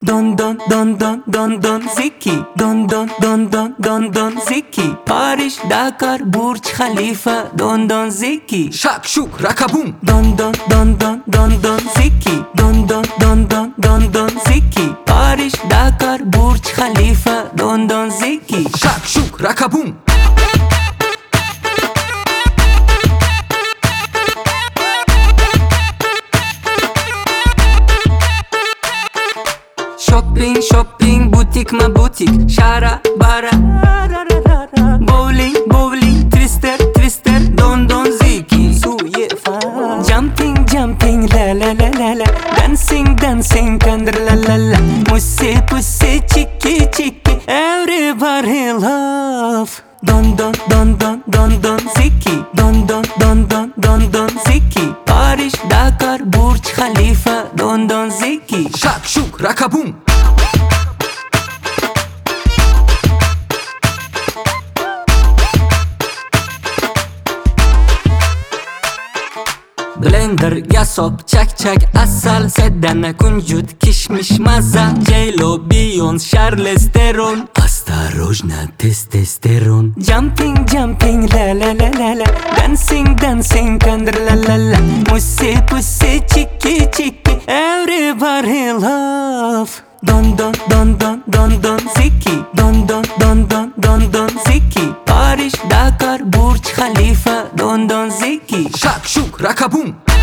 Don don don don don don Zeki. Don don don don don don Zeki. Paris, Dakar, Burj Khalifa. Don don Zeki. Şak şuk rakabum. Don don don don don don Zeki. Don don don don don don Zeki. Paris, Dakar, Burj Khalifa. Don don Zeki. Şak şuk rakabum. Shopping, shopping, butik ma butik. Şara, bara. Bowling, bowling, twister, twister. Don don Zeki. Jumping, jumping, la la la la la. Dancing, dancing, under la la la. Pussy, pussy, chicky, chicky. Everybody love. Don don don don don don Zeki. Don don don don don don Zeki. Paris, Dakar, Burj Khalifa. Don don Zeki. Şak şuk rakabum. Blender, gasop, çak çak, asal, sedana, kunjut, kişmiş, maza. J-Lo, Beyoncé, Charlize Theron. Осторожно, testosteron. Jumping, jumping, la la la la la. Dancing, dancing, under la la la. Pussy, pussy, chicky, chicky. Everybody love. Don don don don don don Zeki. Don don don don don don Zeki. Paris, Dakar, Burj Khalifa. Don don Zeki. Şak şuk rakabum.